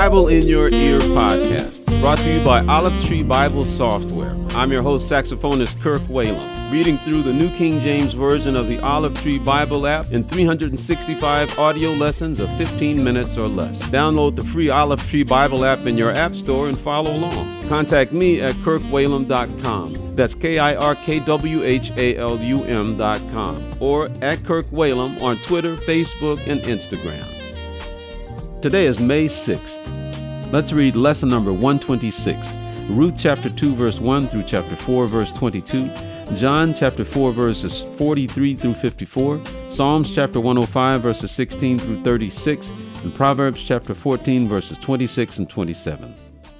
Bible in Your Ear podcast, brought to you by Olive Tree Bible Software. I'm your host, saxophonist Kirk Whalum, reading through the New King James Version of the Olive Tree Bible app in 365 audio lessons of 15 minutes or less. Download the free Olive Tree Bible app in your app store and follow along. Contact me at kirkwhalum.com. That's KIRKWHALUM.com, or at Kirk Whalum on Twitter, Facebook, and Instagram. Today is May 6th. Let's read lesson number 126, Ruth chapter 2, verse 1 through chapter 4, verse 22, John chapter 4, verses 43 through 54, Psalms chapter 105, verses 16 through 36, and Proverbs chapter 14, verses 26 and 27.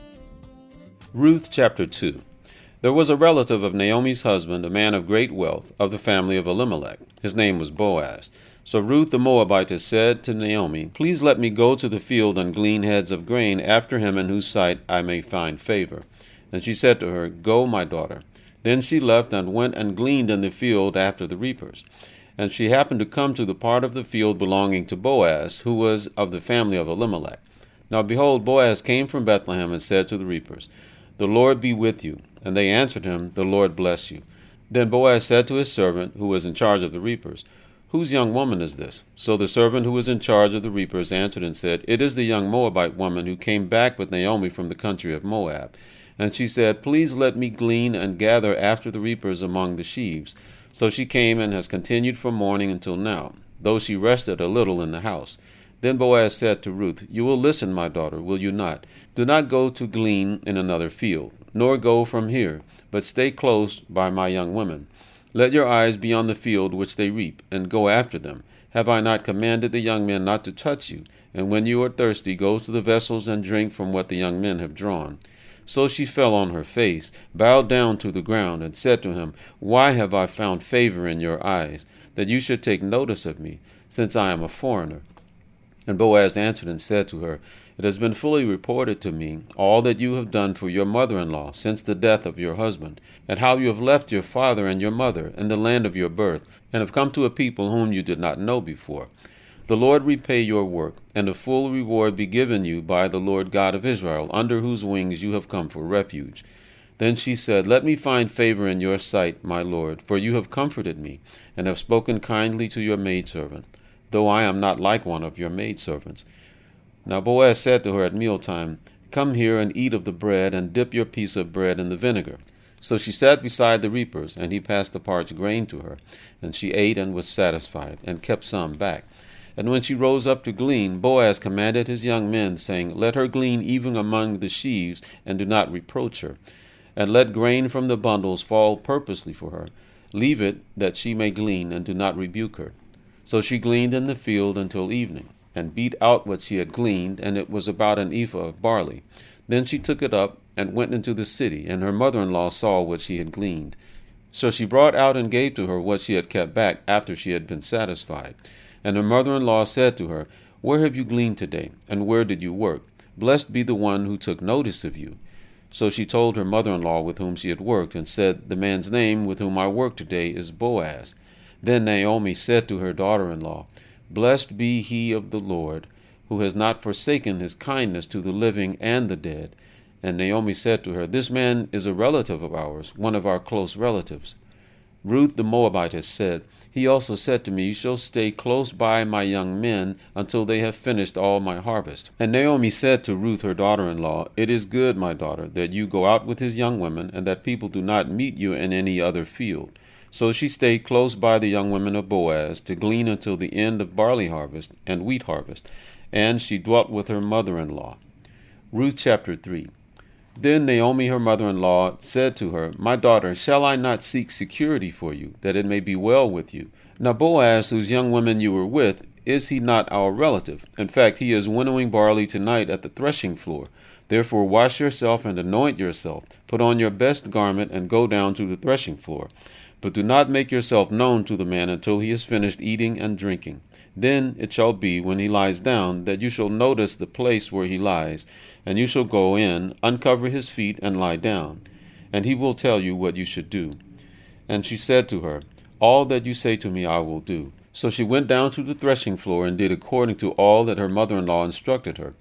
Ruth chapter 2. There was a relative of Naomi's husband, a man of great wealth, of the family of Elimelech. His name was Boaz. So Ruth the Moabitess said to Naomi, "Please let me go to the field and glean heads of grain after him in whose sight I may find favor." And she said to her, "Go, my daughter." Then she left and went and gleaned in the field after the reapers. And she happened to come to the part of the field belonging to Boaz, who was of the family of Elimelech. Now behold, Boaz came from Bethlehem and said to the reapers, "The Lord be with you." And they answered him, "The Lord bless you." Then Boaz said to his servant, who was in charge of the reapers, "Whose young woman is this?" So the servant who was in charge of the reapers answered and said, "It is the young Moabite woman who came back with Naomi from the country of Moab." And she said, "Please let me glean and gather after the reapers among the sheaves." So she came and has continued from morning until now, though she rested a little in the house. Then Boaz said to Ruth, "You will listen, my daughter, will you not? Do not go to glean in another field, nor go from here, but stay close by my young women. Let your eyes be on the field which they reap, and go after them. Have I not commanded the young men not to touch you? And when you are thirsty, go to the vessels and drink from what the young men have drawn." So she fell on her face, bowed down to the ground, and said to him, "Why have I found favor in your eyes, that you should take notice of me, since I am a foreigner?" And Boaz answered and said to her, "It has been fully reported to me all that you have done for your mother-in-law since the death of your husband, and how you have left your father and your mother and the land of your birth, and have come to a people whom you did not know before. The Lord repay your work, and a full reward be given you by the Lord God of Israel, under whose wings you have come for refuge." Then she said, "Let me find favor in your sight, my lord, for you have comforted me, and have spoken kindly to your maidservant, though I am not like one of your maidservants." Now Boaz said to her at mealtime, "Come here and eat of the bread, and dip your piece of bread in the vinegar." So she sat beside the reapers, and he passed the parched grain to her. And she ate and was satisfied, and kept some back. And when she rose up to glean, Boaz commanded his young men, saying, "Let her glean even among the sheaves, and do not reproach her. And let grain from the bundles fall purposely for her. Leave it, that she may glean, and do not rebuke her." So she gleaned in the field until evening, and beat out what she had gleaned, and it was about an ephah of barley. Then she took it up, and went into the city, and her mother-in-law saw what she had gleaned. So she brought out and gave to her what she had kept back after she had been satisfied. And her mother-in-law said to her, "Where have you gleaned today, and where did you work? Blessed be the one who took notice of you." So she told her mother-in-law with whom she had worked, and said, "The man's name with whom I work today is Boaz." Then Naomi said to her daughter-in-law, "Blessed be he of the Lord, who has not forsaken his kindness to the living and the dead." And Naomi said to her, "This man is a relative of ours, one of our close relatives." Ruth the Moabitess said, "He also said to me, 'You shall stay close by my young men until they have finished all my harvest.'" And Naomi said to Ruth her daughter-in-law, "It is good, my daughter, that you go out with his young women, and that people do not meet you in any other field." So she stayed close by the young women of Boaz to glean until the end of barley harvest and wheat harvest, and she dwelt with her mother-in-law. Ruth chapter 3. Then Naomi her mother-in-law said to her, "My daughter, shall I not seek security for you, that it may be well with you? Now Boaz, whose young women you were with, is he not our relative? In fact, he is winnowing barley tonight at the threshing floor. Therefore wash yourself and anoint yourself, put on your best garment, and go down to the threshing floor. But do not make yourself known to the man until he has finished eating and drinking. Then it shall be, when he lies down, that you shall notice the place where he lies, and you shall go in, uncover his feet, and lie down, and he will tell you what you should do." And she said to her, "All that you say to me I will do." So she went down to the threshing floor, and did according to all that her mother-in-law instructed her.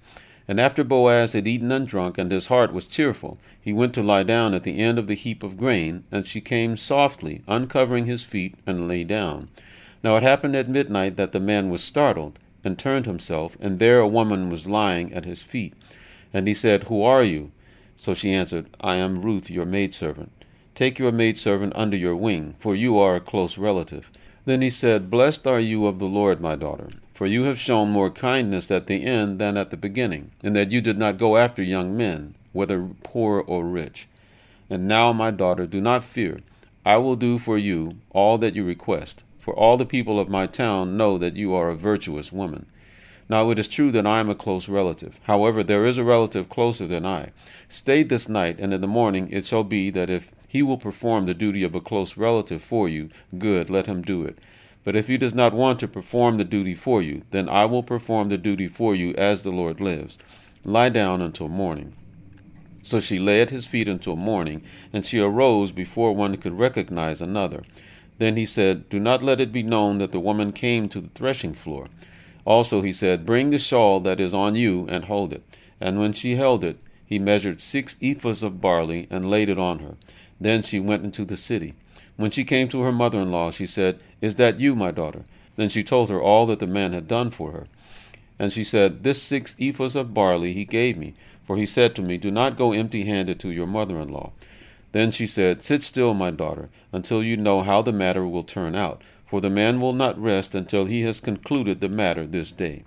And after Boaz had eaten and drunk, and his heart was cheerful, he went to lie down at the end of the heap of grain, and she came softly, uncovering his feet, and lay down. Now it happened at midnight that the man was startled, and turned himself, and there a woman was lying at his feet. And he said, Who are you? So she answered, I am Ruth, your maidservant. Take your maidservant under your wing, for you are a close relative. Then he said, Blessed are you of the Lord, my daughter, for you have shown more kindness at the end than at the beginning, in that you did not go after young men, whether poor or rich. And now, my daughter, do not fear. I will do for you all that you request, for all the people of my town know that you are a virtuous woman. Now it is true that I am a close relative. However, there is a relative closer than I. Stay this night, and in the morning it shall be that if he will perform the duty of a close relative for you, good, let him do it. But if he does not want to perform the duty for you, then I will perform the duty for you as the Lord lives. Lie down until morning. So she lay at his feet until morning, and she arose before one could recognize another. Then he said, Do not let it be known that the woman came to the threshing floor. Also he said, Bring the shawl that is on you, and hold it. And when she held it, he measured 6 ephahs of barley, and laid it on her. Then she went into the city. When she came to her mother-in-law, she said, Is that you, my daughter? Then she told her all that the man had done for her. And she said, This 6 ephahs of barley he gave me, for he said to me, Do not go empty-handed to your mother-in-law. Then she said, Sit still, my daughter, until you know how the matter will turn out, for the man will not rest until he has concluded the matter this day.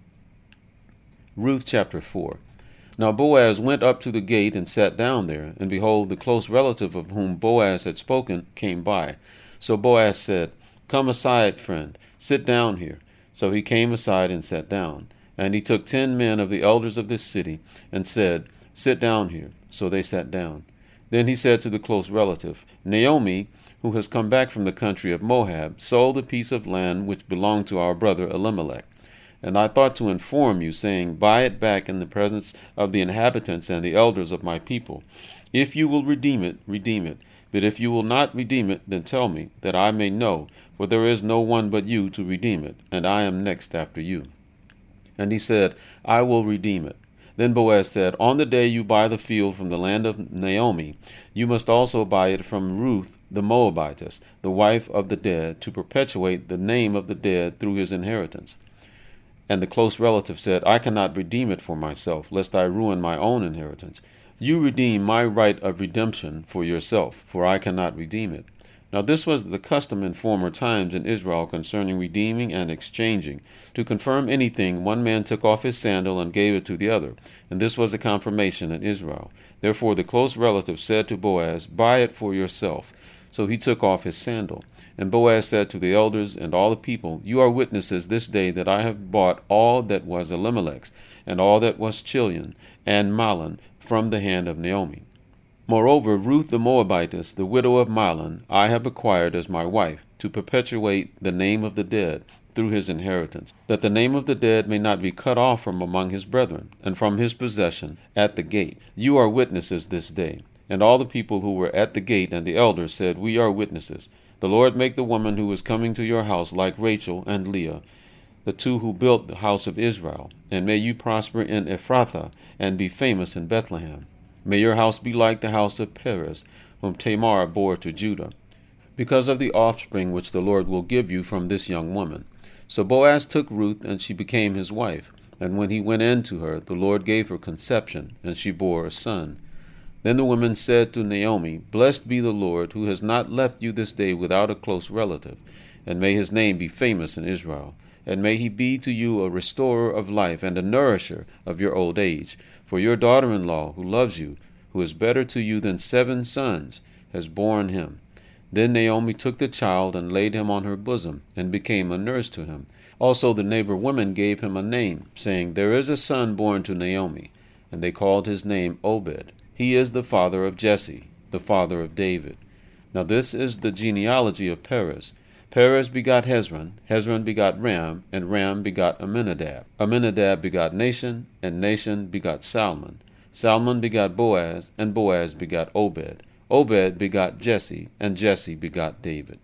Ruth chapter 4. Now Boaz went up to the gate and sat down there, and behold, the close relative of whom Boaz had spoken came by. So Boaz said, Come aside, friend, sit down here. So he came aside and sat down. And he took 10 men of the elders of this city, and said, Sit down here. So they sat down. Then he said to the close relative, Naomi, who has come back from the country of Moab, sold a piece of land which belonged to our brother Elimelech. And I thought to inform you, saying, Buy it back in the presence of the inhabitants and the elders of my people. If you will redeem it, redeem it. But if you will not redeem it, then tell me, that I may know, for there is no one but you to redeem it, and I am next after you. And he said, I will redeem it. Then Boaz said, On the day you buy the field from the land of Naomi, you must also buy it from Ruth the Moabitess, the wife of the dead, to perpetuate the name of the dead through his inheritance. And the close relative said, I cannot redeem it for myself, lest I ruin my own inheritance. You redeem my right of redemption for yourself, for I cannot redeem it. Now this was the custom in former times in Israel concerning redeeming and exchanging. To confirm anything, one man took off his sandal and gave it to the other, and this was a confirmation in Israel. Therefore the close relative said to Boaz, Buy it for yourself. So he took off his sandal. And Boaz said to the elders and all the people, You are witnesses this day that I have bought all that was Elimelech's, and all that was Chilion and Mahlon, from the hand of Naomi. Moreover, Ruth the Moabitess, the widow of Mahlon, I have acquired as my wife, to perpetuate the name of the dead through his inheritance, that the name of the dead may not be cut off from among his brethren, and from his possession at the gate. You are witnesses this day. And all the people who were at the gate and the elders said, We are witnesses. The Lord make the woman who is coming to your house like Rachel and Leah, the two who built the house of Israel. And may you prosper in Ephrathah, and be famous in Bethlehem. May your house be like the house of Perez, whom Tamar bore to Judah, because of the offspring which the Lord will give you from this young woman. So Boaz took Ruth, and she became his wife. And when he went in to her, the Lord gave her conception, and she bore a son. Then the woman said to Naomi, Blessed be the Lord, who has not left you this day without a close relative, and may his name be famous in Israel. And may he be to you a restorer of life and a nourisher of your old age. For your daughter-in-law, who loves you, who is better to you than 7 sons, has borne him. Then Naomi took the child and laid him on her bosom, and became a nurse to him. Also the neighbor women gave him a name, saying, There is a son born to Naomi. And they called his name Obed. He is the father of Jesse, the father of David. Now this is the genealogy of Perez. Perez begot Hezron, Hezron begot Ram, and Ram begot Amminadab. Amminadab begot Nahshon, and Nahshon begot Salmon. Salmon begot Boaz, and Boaz begot Obed. Obed begot Jesse, and Jesse begot David.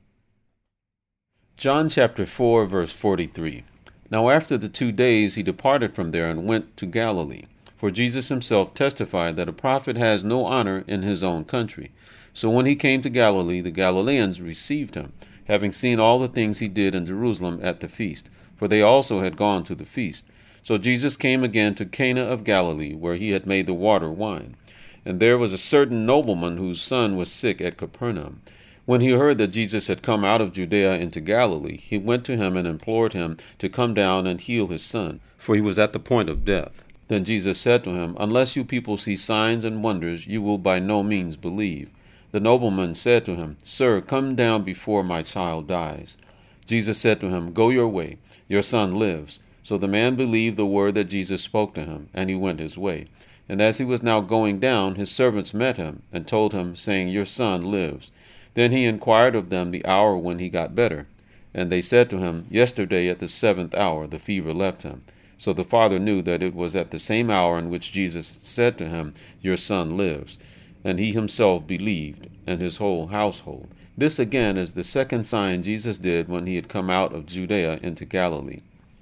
John chapter 4, verse 43. Now after the 2 days he departed from there and went to Galilee. For Jesus himself testified that a prophet has no honor in his own country. So when he came to Galilee, the Galileans received him, having seen all the things he did in Jerusalem at the feast, for they also had gone to the feast. So Jesus came again to Cana of Galilee, where he had made the water wine. And there was a certain nobleman whose son was sick at Capernaum. When he heard that Jesus had come out of Judea into Galilee, he went to him and implored him to come down and heal his son, for he was at the point of death. Then Jesus said to him, Unless you people see signs and wonders, you will by no means believe. The nobleman said to him, Sir, come down before my child dies. Jesus said to him, Go your way, your son lives. So the man believed the word that Jesus spoke to him, and he went his way. And as he was now going down, his servants met him, and told him, saying, Your son lives. Then he inquired of them the hour when he got better. And they said to him, Yesterday at the 7th hour the fever left him. So the father knew that it was at the same hour in which Jesus said to him, Your son lives. And he himself believed, and his whole household. This again is the second sign Jesus did when he had come out of Judea into Galilee.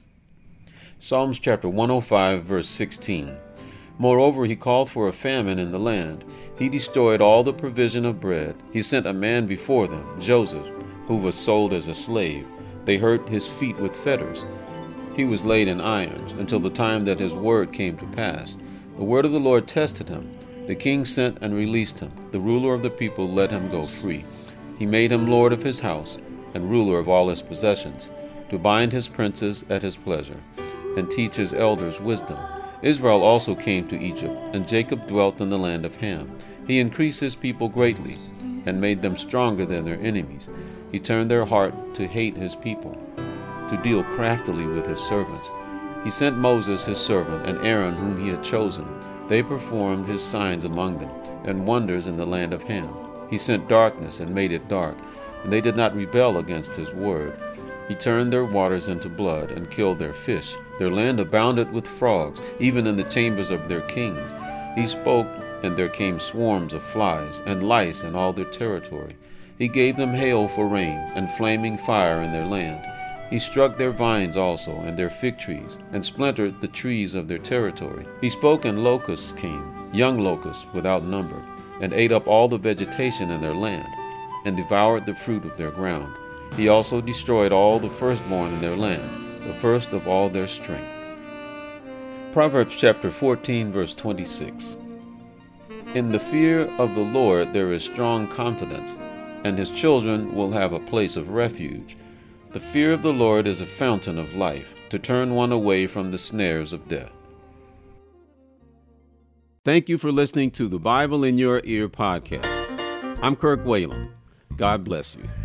Psalms chapter 105, verse 16. Moreover, he called for a famine in the land. He destroyed all the provision of bread. He sent a man before them, Joseph, who was sold as a slave. They hurt his feet with fetters. He was laid in irons until the time that his word came to pass. The word of the Lord tested him. The king sent and released him. The ruler of the people let him go free. He made him lord of his house and ruler of all his possessions, to bind his princes at his pleasure, and teach his elders wisdom. Israel also came to Egypt, and Jacob dwelt in the land of Ham. He increased his people greatly, and made them stronger than their enemies. He turned their heart to hate his people, to deal craftily with his servants. He sent Moses his servant, and Aaron whom he had chosen. They performed his signs among them, and wonders in the land of Ham. He sent darkness and made it dark, and they did not rebel against his word. He turned their waters into blood, and killed their fish. Their land abounded with frogs, even in the chambers of their kings. He spoke, and there came swarms of flies, and lice in all their territory. He gave them hail for rain, and flaming fire in their land. He struck their vines also, and their fig trees, and splintered the trees of their territory. He spoke, and locusts came, young locusts without number, and ate up all the vegetation in their land, and devoured the fruit of their ground. He also destroyed all the firstborn in their land, the first of all their strength. Proverbs chapter 14, verse 26. In the fear of the Lord there is strong confidence, and his children will have a place of refuge. The fear of the Lord is a fountain of life, to turn one away from the snares of death. Thank you for listening to the Bible in Your Ear podcast. I'm Kirk Whalum. God bless you.